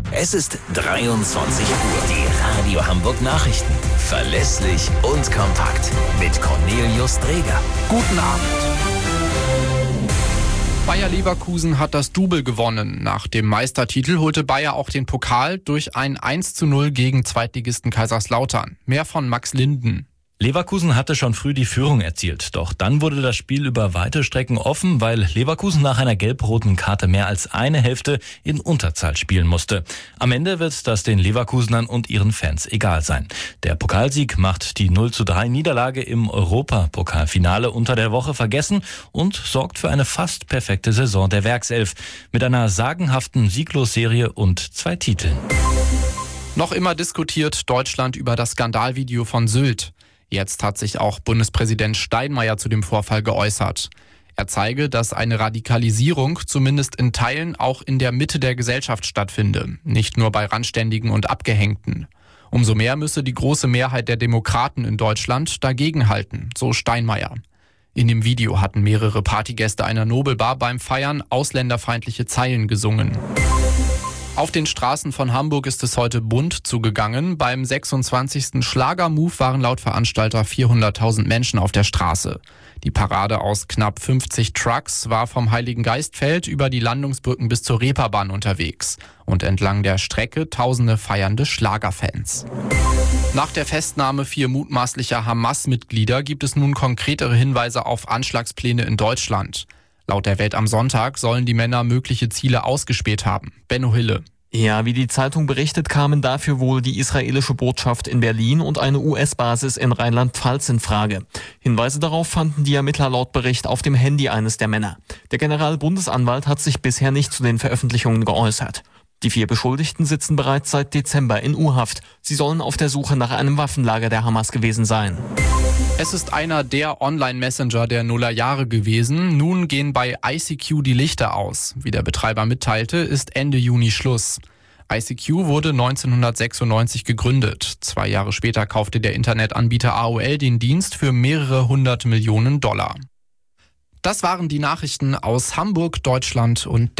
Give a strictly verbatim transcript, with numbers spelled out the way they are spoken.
Es ist dreiundzwanzig Uhr. Die Radio Hamburg Nachrichten. Verlässlich und kompakt. Mit Cornelius Dreger. Guten Abend. Bayer Leverkusen hat das Double gewonnen. Nach dem Meistertitel holte Bayer auch den Pokal durch ein eins zu null gegen Zweitligisten Kaiserslautern. Mehr von Max Linden. Leverkusen hatte schon früh die Führung erzielt, doch dann wurde das Spiel über weite Strecken offen, weil Leverkusen nach einer gelb-roten Karte mehr als eine Hälfte in Unterzahl spielen musste. Am Ende wird das den Leverkusenern und ihren Fans egal sein. Der Pokalsieg macht die null zu drei Niederlage im Europapokalfinale unter der Woche vergessen und sorgt für eine fast perfekte Saison der Werkself mit einer sagenhaften Sieglosserie und zwei Titeln. Noch immer diskutiert Deutschland über das Skandalvideo von Sylt. Jetzt hat sich auch Bundespräsident Steinmeier zu dem Vorfall geäußert. Er zeige, dass eine Radikalisierung zumindest in Teilen auch in der Mitte der Gesellschaft stattfinde, nicht nur bei Randständigen und Abgehängten. Umso mehr müsse die große Mehrheit der Demokraten in Deutschland dagegenhalten, so Steinmeier. In dem Video hatten mehrere Partygäste einer Nobelbar beim Feiern ausländerfeindliche Zeilen gesungen. Auf den Straßen von Hamburg ist es heute bunt zugegangen. Beim sechsundzwanzigsten Schlager-Move waren laut Veranstalter vierhunderttausend Menschen auf der Straße. Die Parade aus knapp fünfzig Trucks war vom Heiligengeistfeld über die Landungsbrücken bis zur Reeperbahn unterwegs. Und entlang der Strecke tausende feiernde Schlagerfans. Nach der Festnahme vier mutmaßlicher Hamas-Mitglieder gibt es nun konkretere Hinweise auf Anschlagspläne in Deutschland. Laut der Welt am Sonntag sollen die Männer mögliche Ziele ausgespäht haben. Benno Hille. Ja, wie die Zeitung berichtet, kamen dafür wohl die israelische Botschaft in Berlin und eine U S-Basis in Rheinland-Pfalz in Frage. Hinweise darauf fanden die Ermittler laut Bericht auf dem Handy eines der Männer. Der Generalbundesanwalt hat sich bisher nicht zu den Veröffentlichungen geäußert. Die vier Beschuldigten sitzen bereits seit Dezember in U-Haft. Sie sollen auf der Suche nach einem Waffenlager der Hamas gewesen sein. Es ist einer der Online-Messenger der Nullerjahre gewesen. Nun gehen bei I C Q die Lichter aus. Wie der Betreiber mitteilte, ist Ende Juni Schluss. I C Q wurde neunzehnhundertsechsundneunzig gegründet. Zwei Jahre später kaufte der Internetanbieter A O L den Dienst für mehrere hundert Millionen Dollar. Das waren die Nachrichten aus Hamburg, Deutschland und der